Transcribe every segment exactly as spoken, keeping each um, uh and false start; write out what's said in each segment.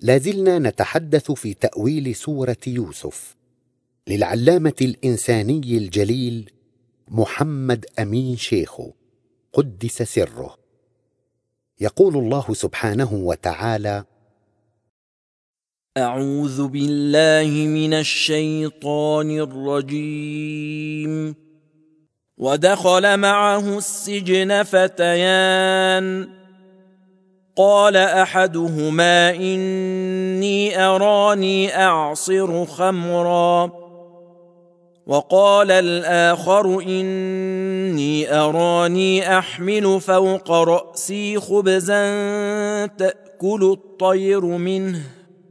لازلنا نتحدث في تأويل سورة يوسف للعلامة الإنساني الجليل محمد أمين شيخو قدس سره. يقول الله سبحانه وتعالى: أعوذ بالله من الشيطان الرجيم. ودخل معه السجن فتيان قال أحدهما إني أراني أعصر خمرا وقال الآخر إني أراني أحمل فوق رأسي خبزا تأكل الطير منه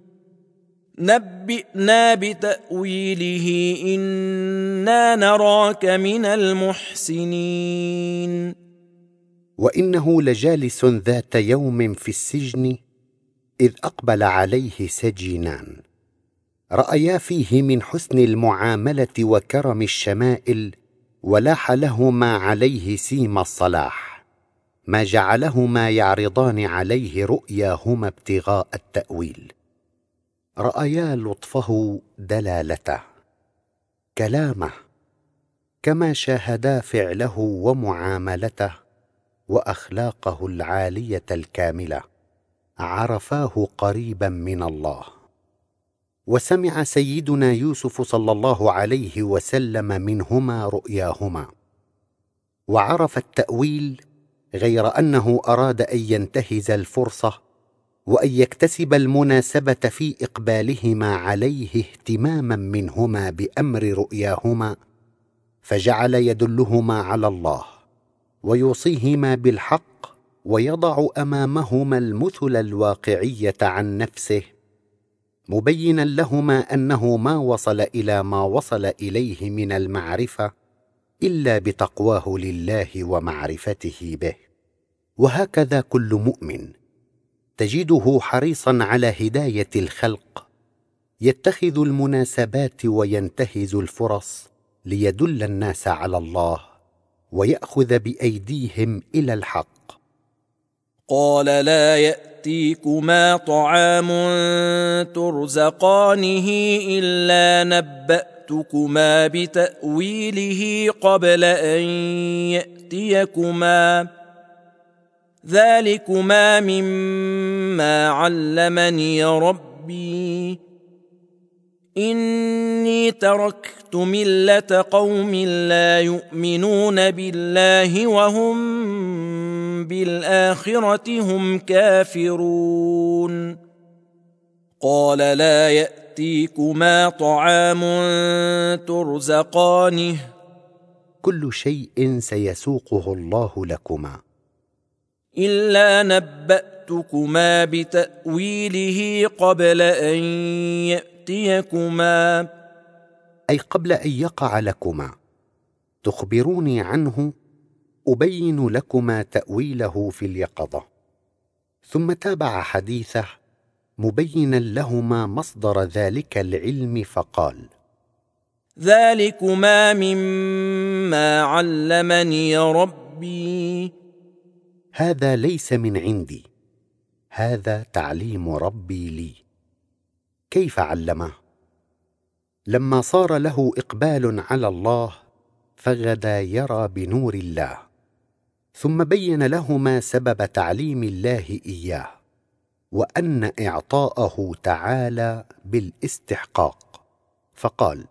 نبئنا بتأويله إنا نراك من المحسنين. وإنه لجالس ذات يوم في السجن إذ أقبل عليه سجينان رأيا فيه من حسن المعاملة وكرم الشمائل ولاح لهما عليه سيم الصلاح ما جعلهما يعرضان عليه رؤياهما ابتغاء التأويل. رأيا لطفه دلالته كلامه كما شاهدا فعله ومعاملته وأخلاقه العالية الكاملة عرفاه قريبا من الله. وسمع سيدنا يوسف صلى الله عليه وسلم منهما رؤياهما وعرف التأويل، غير أنه أراد أن ينتهز الفرصة وأن يكتسب المناسبة في إقبالهما عليه اهتماما منهما بأمر رؤياهما، فجعل يدلهما على الله ويوصيهما بالحق ويضع أمامهما المثل الواقعية عن نفسه، مبينا لهما أنه ما وصل إلى ما وصل إليه من المعرفة إلا بتقواه لله ومعرفته به. وهكذا كل مؤمن تجده حريصا على هداية الخلق، يتخذ المناسبات وينتهز الفرص ليدل الناس على الله ويأخذ بأيديهم إلى الحق. قال لا يأتيكما طعام ترزقانه إلا نبأتكما بتأويله قبل أن يأتيكما ذلكما مما علمني ربي إني تركت ملة قوم لا يؤمنون بالله وهم بالآخرة هم كافرون. قال لا يأتيكما طعام ترزقانه كل شيء سيسوقه الله لكما إلا نبأتكما بتأويله قبل أن يأتيكما، أي قبل أن يقع لكما، تخبروني عنه أبين لكما تأويله في اليقظة. ثم تابع حديثه مبينا لهما مصدر ذلك العلم فقال: ذلكما مما علمني ربي. هذا ليس من عندي، هذا تعليم ربي لي. كيف علمه؟ لما صار له إقبال على الله فغدا يرى بنور الله، ثم بين لهما سبب تعليم الله إياه وأن إعطاءه تعالى بالاستحقاق، فقال: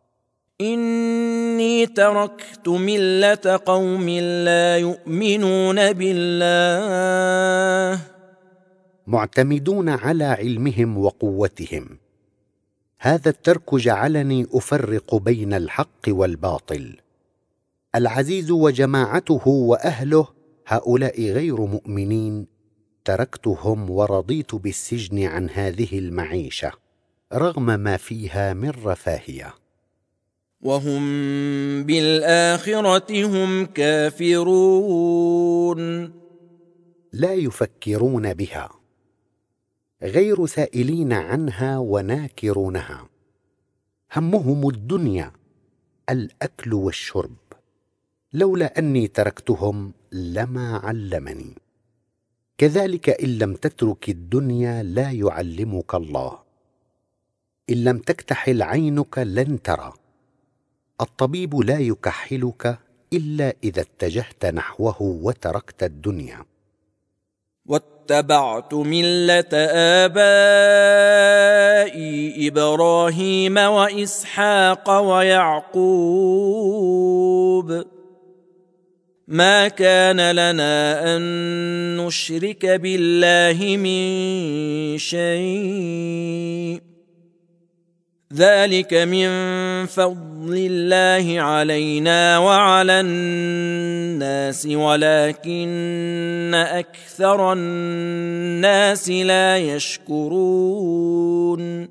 إني تركت ملة قوم لا يؤمنون بالله، معتمدون على علمهم وقوتهم. هذا الترك جعلني أفرق بين الحق والباطل. العزيز وجماعته وأهله هؤلاء غير مؤمنين، تركتهم ورضيت بالسجن عن هذه المعيشة رغم ما فيها من رفاهية. وهم بالآخرة هم كافرون. لا يفكرون بها، غير سائلين عنها وناكرونها. همهم الدنيا، الأكل والشرب. لولا أني تركتهم لما علمني. كذلك إن لم تترك الدنيا لا يعلمك الله. إن لم تكتحل عينك لن ترى. الطبيب لا يكحلك إلا إذا اتجهت نحوه وتركت الدنيا. واتبعت ملة آبائي إبراهيم وإسحاق ويعقوب ما كان لنا أن نشرك بالله من شيء ذلك من فضل الله علينا وعلى الناس ولكن أكثر الناس لا يشكرون.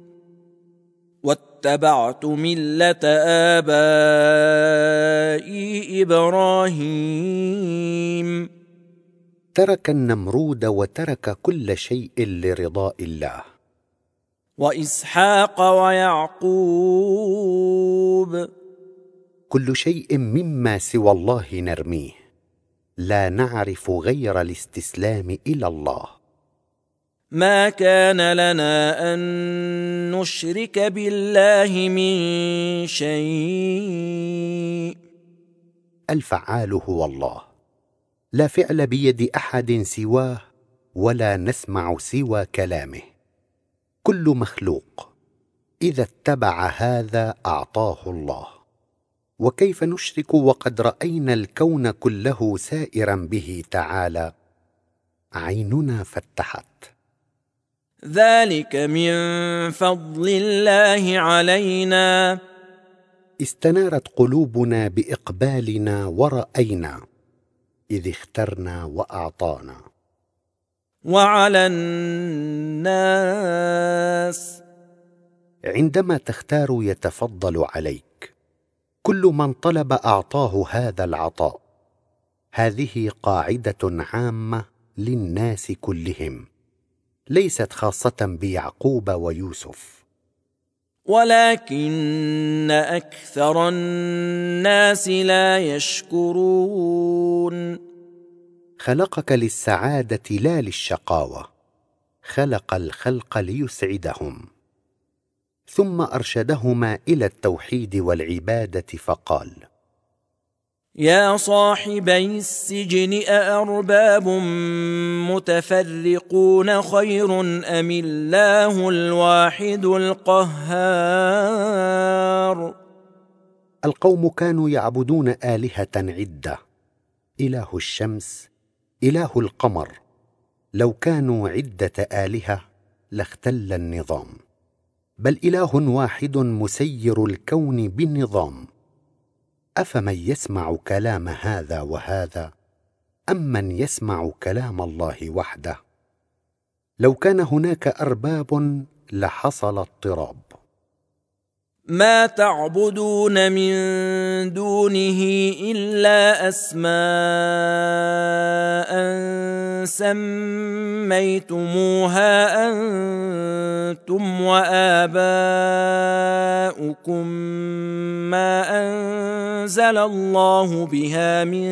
واتبعت ملة آبائي إبراهيم. ترك النمرود وترك كل شيء لرضاء الله. وإسحاق ويعقوب. كل شيء مما سوى الله نرميه، لا نعرف غير الاستسلام إلى الله. ما كان لنا أن نشرك بالله من شيء. الفعال هو الله، لا فعل بيد أحد سواه ولا نسمع سوى كلامه. كل مخلوق إذا اتبع هذا أعطاه الله، وكيف نشرك وقد رأينا الكون كله سائرا به تعالى؟ عيننا فتحت. ذلك من فضل الله علينا. استنارت قلوبنا بإقبالنا ورأينا إذ اخترنا وأعطانا. وعلى الناس. عندما تختار يتفضل عليك. كل من طلب أعطاه هذا العطاء. هذه قاعدة عامة للناس كلهم، ليست خاصة بيعقوب ويوسف. ولكن أكثر الناس لا يشكرون. خلقك للسعادة لا للشقاوة. خلق الخلق ليسعدهم، ثم أرشدهما إلى التوحيد والعبادة فقال: يا صاحبي السجن أأرباب متفرقون خير أم الله الواحد القهار. القوم كانوا يعبدون آلهة عدة: إله الشمس، إله القمر. لو كانوا عدة آلهة لاختل النظام، بل إله واحد مسير الكون بالنظام. أفمن يسمع كلام هذا وهذا أم من يسمع كلام الله وحده؟ لو كان هناك أرباب لحصل اضطراب. ما تعبدون من دونه إلا أسماء سميتموها أنتم وآباؤكم ما أنزل الله بها من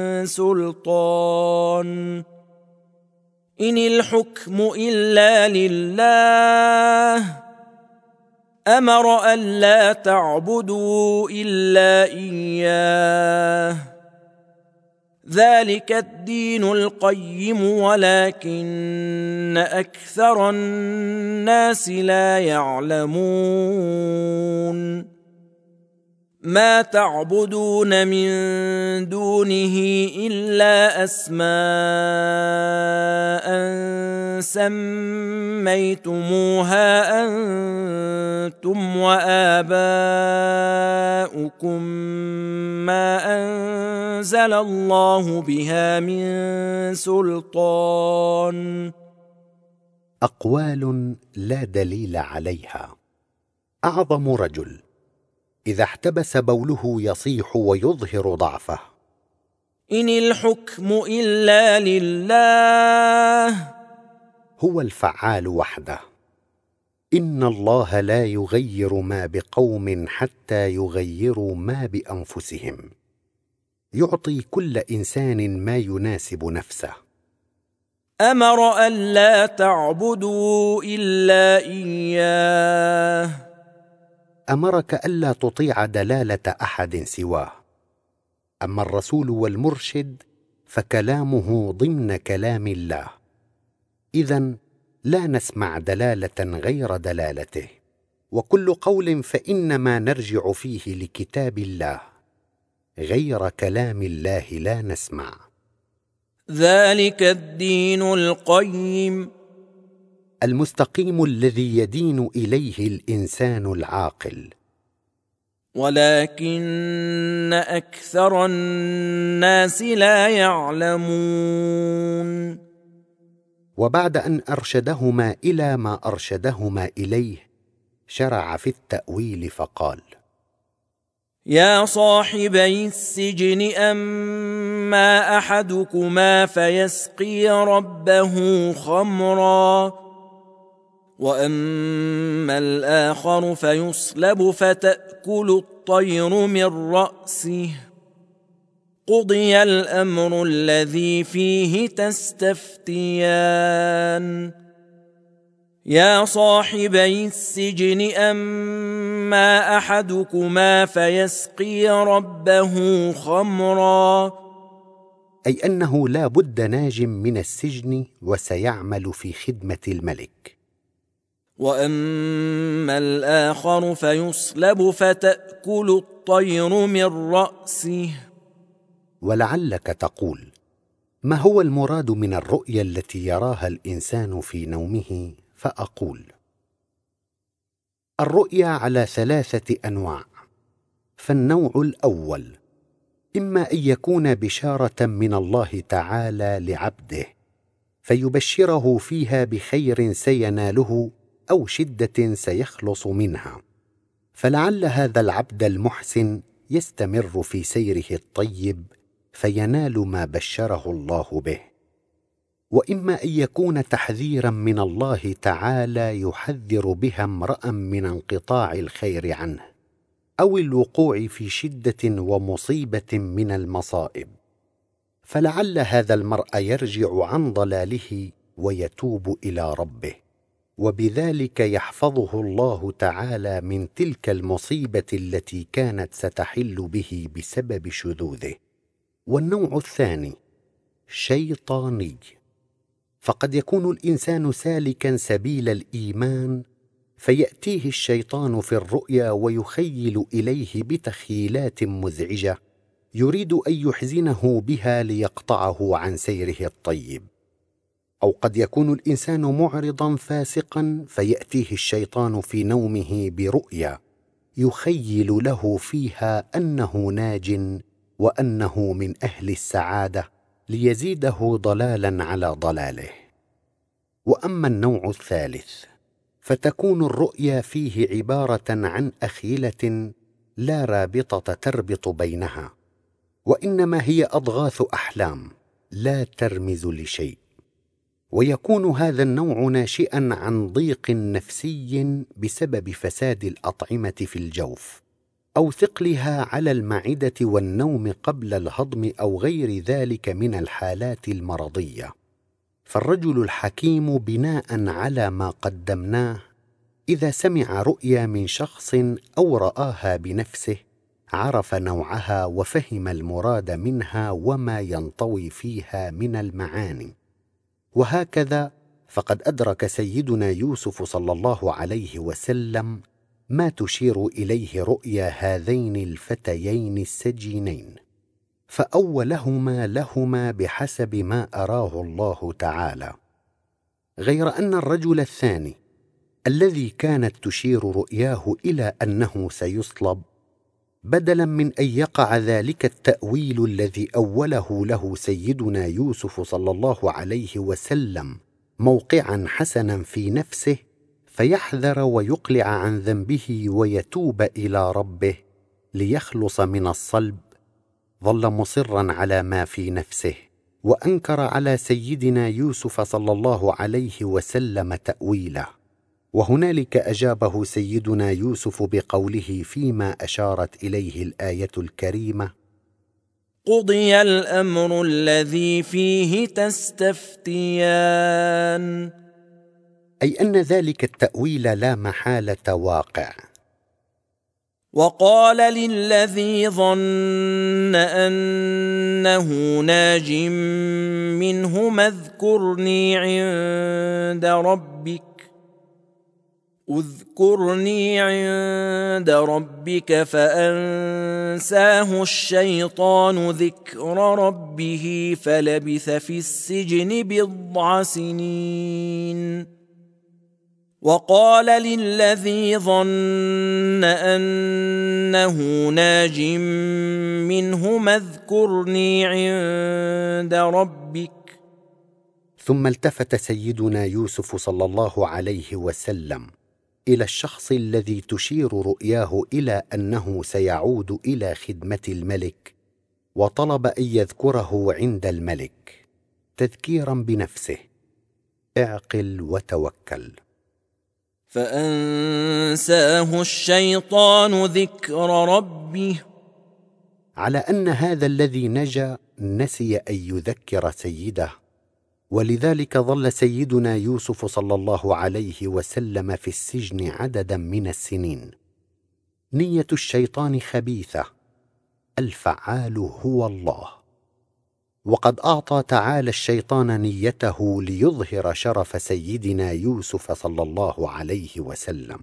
سلطان إن الحكم إلا لله أمر ألا تعبدوا إلا إياه ذلك الدين القيم ولكن أكثر الناس لا يعلمون. ما تعبدون من دونه إلا أسماء سميتموها أنتم وآباؤكم ما أنزل الله بها من سلطان. أقوال لا دليل عليها. أعظم رجل إذا احتبس بوله يصيح ويظهر ضعفه. إن الحكم إلا لله. هو الفعال وحده. إن الله لا يغير ما بقوم حتى يغيروا ما بأنفسهم. يعطي كل إنسان ما يناسب نفسه. أمر ألا تعبدوا إلا إياه. أمرك ألا تطيع دلالة أحد سواه. أما الرسول والمرشد فكلامه ضمن كلام الله، إذن لا نسمع دلالة غير دلالته، وكل قول فإنما نرجع فيه لكتاب الله، غير كلام الله لا نسمع. ذلك الدين القيم، المستقيم الذي يدين إليه الإنسان العاقل، ولكن أكثر الناس لا يعلمون. وبعد أن أرشدهما إلى ما أرشدهما إليه شرع في التأويل فقال: يا صاحبي السجن أما أحدكما فيسقي ربه خمرا، وأما الآخر فيصلب فتأكل الطير من رأسه، قضي الأمر الذي فيه تستفتيان. يا صاحبي السجن أما أحدكما فيسقي ربه خمرا، أي أنه لا بد ناج من السجن وسيعمل في خدمة الملك. وأما الآخر فيصلب فتأكل الطير من رأسه. ولعلك تقول: ما هو المراد من الرؤيا التي يراها الإنسان في نومه؟ فأقول: الرؤيا على ثلاثة أنواع. فالنوع الأول إما أن يكون بشارة من الله تعالى لعبده فيبشره فيها بخير سيناله أو شدة سيخلص منها، فلعل هذا العبد المحسن يستمر في سيره الطيب فينال ما بشره الله به. وإما أن يكون تحذيرا من الله تعالى يحذر بها امرأ من انقطاع الخير عنه أو الوقوع في شدة ومصيبة من المصائب، فلعل هذا المرء يرجع عن ضلاله ويتوب إلى ربه، وبذلك يحفظه الله تعالى من تلك المصيبة التي كانت ستحل به بسبب شذوذه. والنوع الثاني شيطاني، فقد يكون الإنسان سالكا سبيل الإيمان فيأتيه الشيطان في الرؤيا ويخيل إليه بتخيلات مزعجة يريد أن يحزنه بها ليقطعه عن سيره الطيب. أو قد يكون الإنسان معرضا فاسقا فيأتيه الشيطان في نومه برؤيا يخيل له فيها أنه ناج وأنه من أهل السعادة ليزيده ضلالا على ضلاله. وأما النوع الثالث فتكون الرؤيا فيه عبارة عن أخيلة لا رابطة تربط بينها، وإنما هي أضغاث أحلام لا ترمز لشيء. ويكون هذا النوع ناشئا عن ضيق نفسي بسبب فساد الأطعمة في الجوف أو ثقلها على المعدة والنوم قبل الهضم أو غير ذلك من الحالات المرضية. فالرجل الحكيم بناء على ما قدمناه إذا سمع رؤيا من شخص أو رآها بنفسه عرف نوعها وفهم المراد منها وما ينطوي فيها من المعاني. وهكذا فقد أدرك سيدنا يوسف صلى الله عليه وسلم ما تشير إليه رؤيا هذين الفتيين السجينين، فأولهما لهما بحسب ما أراه الله تعالى، غير أن الرجل الثاني الذي كانت تشير رؤياه إلى أنه سيصلب، بدلا من أن يقع ذلك التأويل الذي أوله له سيدنا يوسف صلى الله عليه وسلم موقعا حسنا في نفسه فيحذر ويقلع عن ذنبه ويتوب إلى ربه ليخلص من الصلب، ظل مصرا على ما في نفسه وأنكر على سيدنا يوسف صلى الله عليه وسلم تأويله. وهنالك أجابه سيدنا يوسف بقوله فيما أشارت إليه الآية الكريمة: قضي الأمر الذي فيه تستفتيان. أي أن ذلك التأويل لا محالة واقع. وقال للذي ظن أنه ناج منهما اذكرني عند ربك اذكرني عند ربك فأنساه الشيطان ذكر ربه فلبث في السجن بضع سنين. وقال للذي ظن أنه ناج منهما اذكرني عند ربك. ثم التفت سيدنا يوسف صلى الله عليه وسلم إلى الشخص الذي تشير رؤياه إلى أنه سيعود إلى خدمة الملك، وطلب أن يذكره عند الملك تذكيرا بنفسه: اعقل وتوكل. فأنساه الشيطان ذكر ربه، على أن هذا الذي نجا نسي أن يذكر سيده، ولذلك ظل سيدنا يوسف صلى الله عليه وسلم في السجن عددا من السنين. نية الشيطان خبيثة، الفعال هو الله، وقد أعطى تعالى الشيطان نيته ليظهر شرف سيدنا يوسف صلى الله عليه وسلم.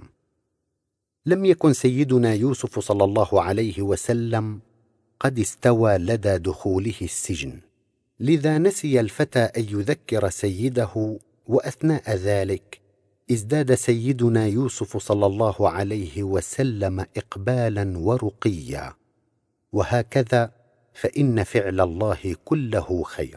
لم يكن سيدنا يوسف صلى الله عليه وسلم قد استوى لدى دخوله السجن، لذا نسي الفتى أن يذكر سيده، وأثناء ذلك ازداد سيدنا يوسف صلى الله عليه وسلم إقبالا ورقيا. وهكذا فإن فعل الله كله خير.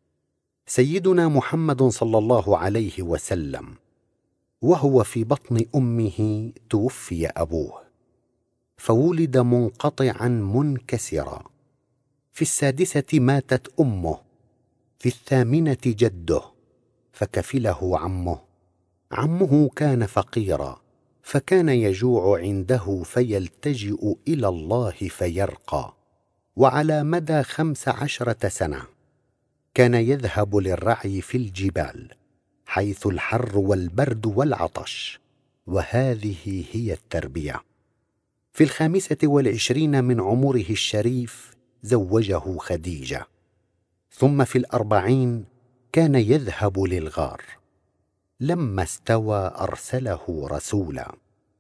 سيدنا محمد صلى الله عليه وسلم وهو في بطن أمه توفي أبوه، فولد منقطعا منكسرا. في السادسة ماتت أمه، في الثامنة جده، فكفله عمه. عمه كان فقيرا، فكان يجوع عنده فيلتجئ إلى الله فيرقى. وعلى مدى خمس عشرة سنة كان يذهب للرعي في الجبال، حيث الحر والبرد والعطش، وهذه هي التربية. في الخامسة والعشرين من عمره الشريف زوجه خديجة، ثم في الأربعين كان يذهب للغار. لما استوى أرسله رسولا.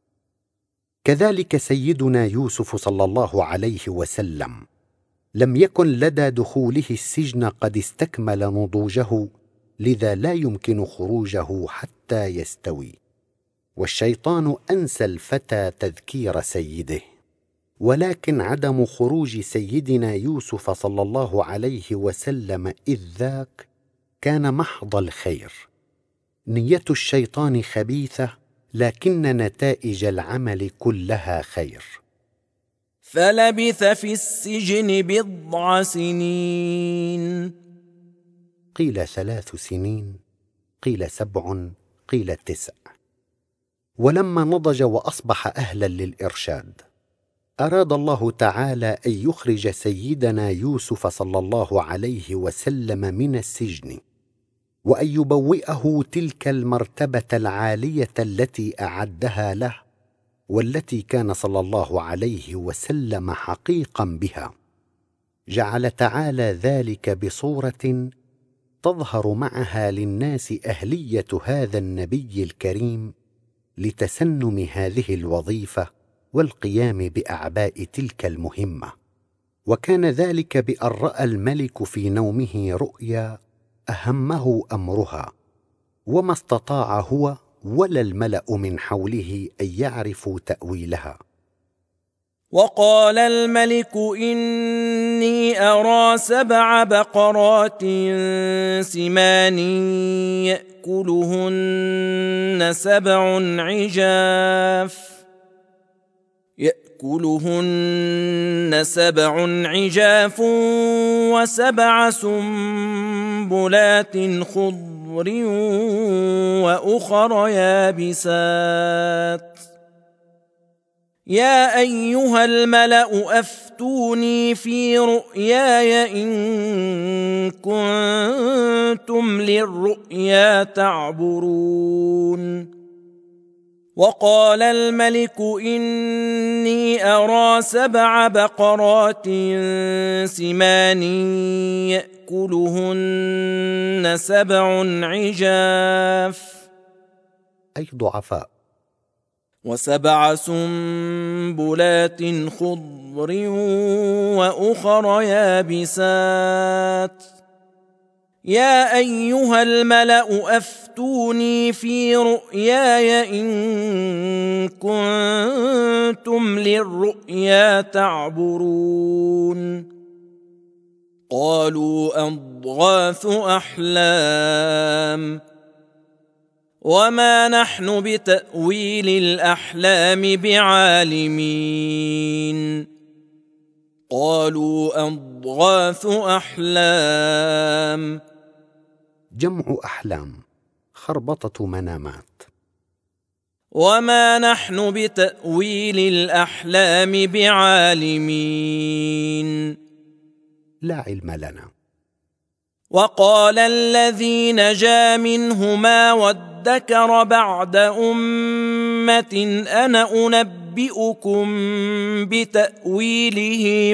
كذلك سيدنا يوسف صلى الله عليه وسلم لم يكن لدى دخوله السجن قد استكمل نضوجه، لذا لا يمكن خروجه حتى يستوي. والشيطان أنسى الفتى تذكير سيده، ولكن عدم خروج سيدنا يوسف صلى الله عليه وسلم إذ ذاك كان محض الخير. نية الشيطان خبيثة، لكن نتائج العمل كلها خير. فلبث في السجن بضع سنين. قيل ثلاث سنين، قيل سبع، قيل تسع. ولما نضج وأصبح أهلا للإرشاد، أراد الله تعالى أن يخرج سيدنا يوسف صلى الله عليه وسلم من السجن، وأن يبوئه تلك المرتبة العالية التي أعدها له، والتي كان صلى الله عليه وسلم حقيقا بها. جعل تعالى ذلك بصورة تظهر معها للناس أهلية هذا النبي الكريم لتسنم هذه الوظيفة والقيام بأعباء تلك المهمة. وكان ذلك بأن رأى الملك في نومه رؤيا أهمه أمرها، وما استطاع هو ولا الملأ من حوله أن يعرفوا تأويلها. وقال الملك إني أرى سبع بقرات سمان يأكلهن سبع عجاف يأكلهن سبع عجاف وسبع سنبلات خضر وأخر يابسات يا أيها الملأ أفتوني في رؤياي إن كنتم للرؤيا تعبرون وقال الملك إني أرى سبع بقرات سمان يأكلهن سبع عجاف أي ضعفاء، وسبع سنبلات خضر وأخر يابسات يا أيها الملأ أفتوني في رؤياي إن كنتم للرؤيا تعبرون قالوا أضغاث أحلام وما نحن بتأويل الأحلام بعالمين قالوا أضغاث أحلام جمع أحلام، خربطة منامات. وما نحن بتأويل الأحلام بعالمين لا علم لنا. وقال الذي نجا منهما وادكر بعد أمة أنا أنبئكم بتأويله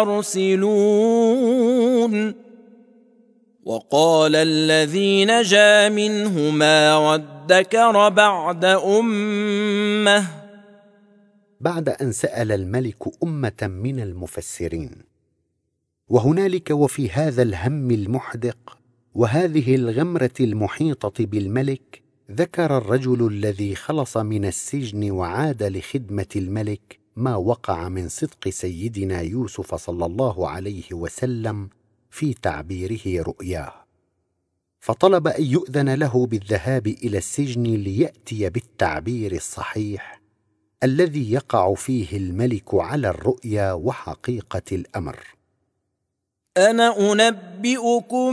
فأرسلون وقال الذي نجا منهما وادكر بعد أمة بعد أن سأل الملك أمة من المفسرين، وهنالك وفي هذا الهم المحدق وهذه الغمرة المحيطة بالملك ذكر الرجل الذي خلص من السجن وعاد لخدمة الملك ما وقع من صدق سيدنا يوسف صلى الله عليه وسلم في تعبيره رؤياه، فطلب أن يؤذن له بالذهاب إلى السجن ليأتي بالتعبير الصحيح الذي يقع فيه الملك على الرؤيا وحقيقة الأمر. أنا أنبئكم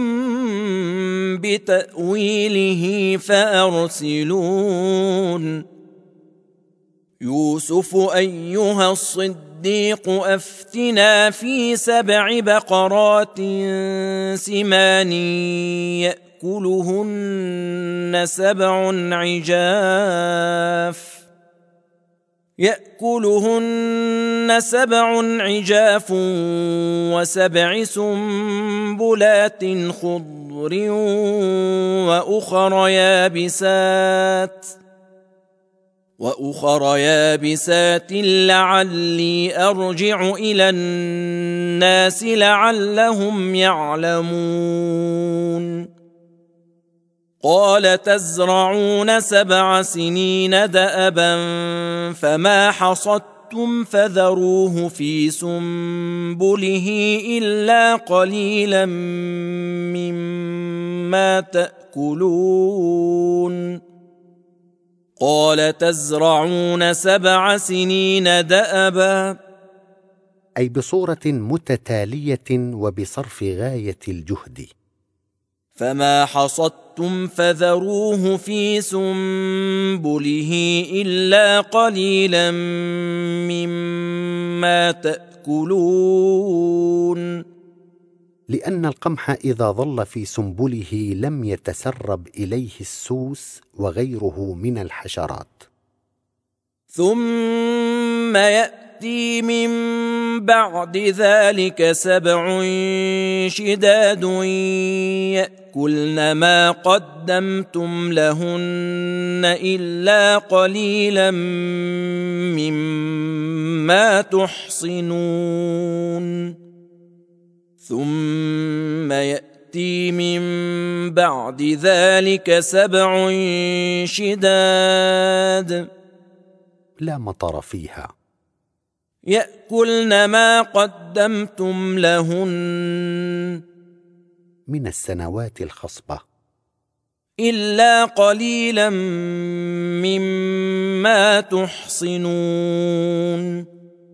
بتأويله فأرسلون يوسف أيها الصديق أفتنا في سبع بقرات سمان يأكلهن سبع عجاف يأكلهن سبع عجاف وسبع سنبلات خضر وأخر يابسات وأخر يابسات لعلي أرجع إلى الناس لعلهم يعلمون قال تزرعون سبع سنين دأبا فما حصدتم فذروه في سنبله إلا قليلا مما تأكلون قال تزرعون سبع سنين دأبا أي بصورة متتالية وبصرف غاية الجهد، فما حصدتم فذروه في سنبله إلا قليلا مما تأكلون لأن القمح إذا ظل في سنبله لم يتسرب إليه السوس وغيره من الحشرات. ثم يأتي من بعد ذلك سبع شداد يأكلن ما قدمتم لهن إلا قليلا مما تحصنون ثم يأتي من بعد ذلك سبع شداد لا مطر فيها يأكلن ما قدمتم لهن من السنوات الخصبة إلا قليلا مما تحصنون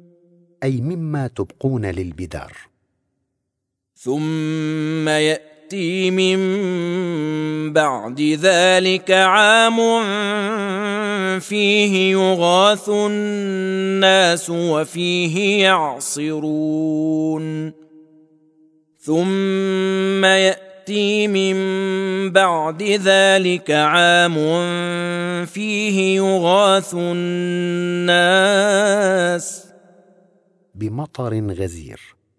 أي مما تبقون للبدار. ثم يأتي يأتي من بعد ذلك عام فيه يغاث الناس وفيه يعصرون ثم يأتي من بعد ذلك عام فيه يغاث الناس بمطر غزير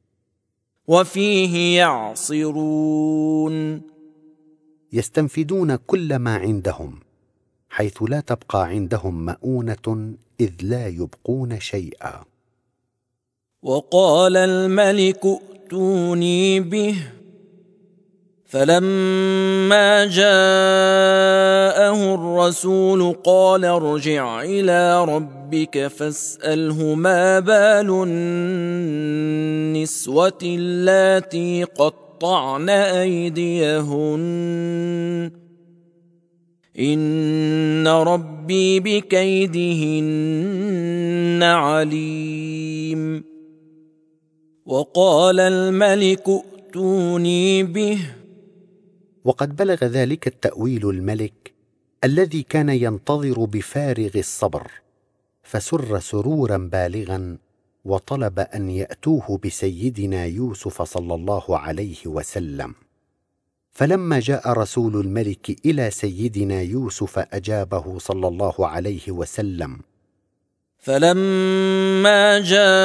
وفيه يعصرون يستنفدون كل ما عندهم حيث لا تبقى عندهم مؤونة إذ لا يبقون شيئا. وقال الملك ائتوني به فلما جاءه الرسول قال ارجع إلى ربك فاسأله ما بال النسوة اللاتي قطعن أيديهن إن ربي بكيدهن عليم. وقال الملك ائتوني به. وقد بلغ ذلك التأويل الملك الذي كان ينتظر بفارغ الصبر، فسر سرورا بالغا وطلب أن يأتوه بسيدنا يوسف صلى الله عليه وسلم. فلما جاء رسول الملك إلى سيدنا يوسف أجابه صلى الله عليه وسلم. فلما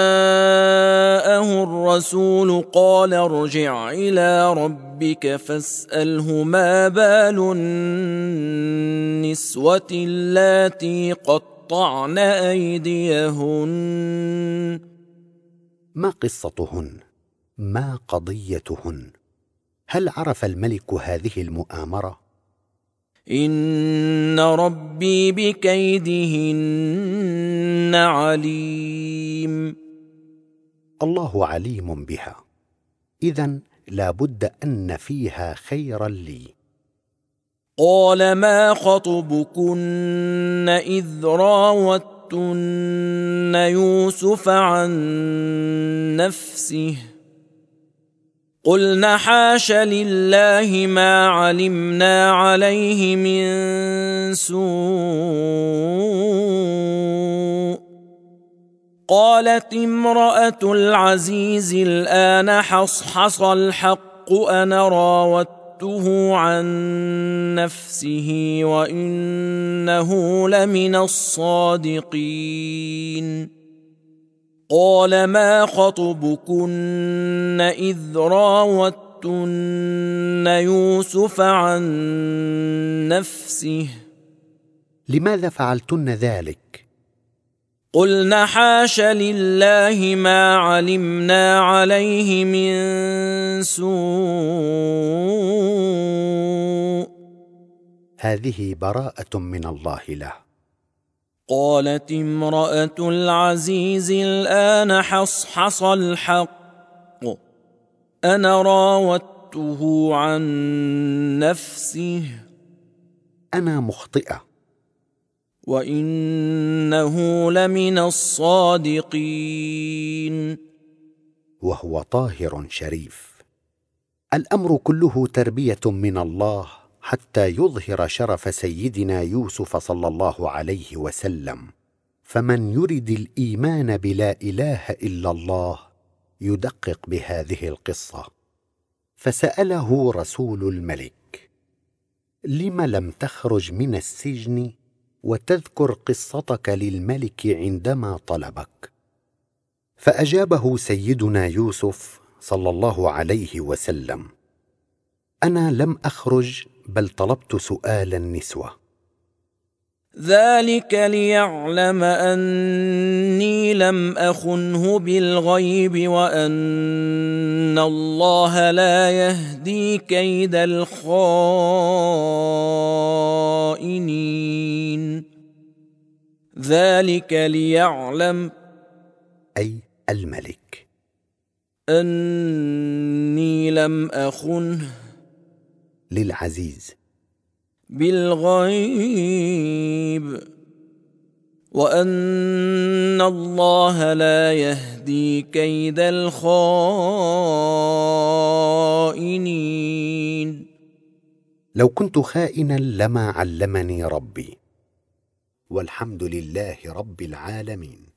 جاءه الرسول قال ارجع إلى ربك فاسأله ما بال النسوة اللاتي قطعن أيديهن. ما قصتهن؟ ما قضيتهن؟ هل عرف الملك هذه المؤامرة؟ إن ربي بكيدهن عليم. الله عليم بها، إذن لا بد أن فيها خيرا لي. قال ما خطبكن إذ راوتن يوسف عن نفسه قلنا حاش لله ما علمنا عليه من سوء. قالت امرأة العزيز الآن حصحص الحق أنا راودته عن نفسه وإنه لمن الصادقين. قال ما خطبكن إذ راوتن يوسف عن نفسه لماذا فعلتن ذلك؟ قلنا حاش لله ما علمنا عليه من سوء. هذه براءة من الله له. قالت امرأة العزيز الآن حصحص الحق أنا راودته عن نفسه أنا مخطئة وإنه لمن الصادقين. وهو طاهر شريف. الأمر كله تربية من الله حتى يظهر شرف سيدنا يوسف صلى الله عليه وسلم. فمن يرد الإيمان بلا إله إلا الله يدقق بهذه القصة. فسأله رسول الملك: لم لم تخرج من السجن وتذكر قصتك للملك عندما طلبك؟ فأجابه سيدنا يوسف صلى الله عليه وسلم: أنا لم أخرج بل طلبت سؤال النسوة. ذلك ليعلم أني لم أخنه بالغيب وأن الله لا يهدي كيد الخائنين. ذلك ليعلم أي الملك أني لم أخنه للعزيز بالغيب وأن الله لا يهدي كيد الخائنين. لو كنت خائنا لما علمني ربي. والحمد لله رب العالمين.